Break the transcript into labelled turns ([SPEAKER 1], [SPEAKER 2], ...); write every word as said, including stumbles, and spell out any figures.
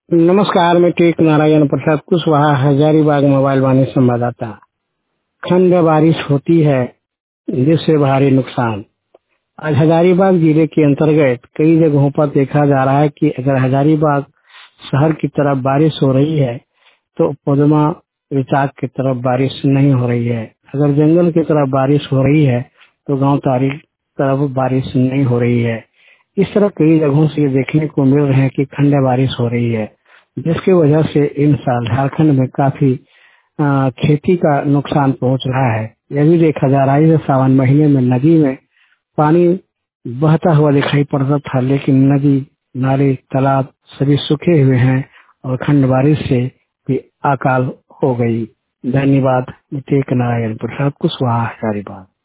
[SPEAKER 1] नमस्कार, मैं टेक नारायण प्रसाद कुशवाहा, हजारीबाग मोबाइल वाणी संवाददाता। खंड बारिश होती है जिससे भारी नुकसान। आज हजारीबाग जिले के अंतर्गत कई जगहों पर देखा जा रहा है कि अगर हजारीबाग शहर की तरफ बारिश हो रही है तो पदमा विचाक की तरफ बारिश नहीं हो रही है। अगर जंगल की तरफ बारिश हो रही है तो गांव तारी तरफ बारिश नहीं हो रही है। इस तरह कई जगहों से ये देखने को मिल रहे हैं कि खंड बारिश हो रही है, जिसकी वजह से इन साल झारखंड में काफी अ, खेती का नुकसान पहुंच रहा है। यह भी देखा जा रहा है कि सावन महीने में नदी में पानी बहता हुआ दिखाई पड़ता था, लेकिन नदी नाले तालाब सभी सूखे हुए हैं और खंड बारिश से भी अकाल हो गई। धन्यवाद। टेक नारायण प्रसाद कुशवाहा, हजारीबाग।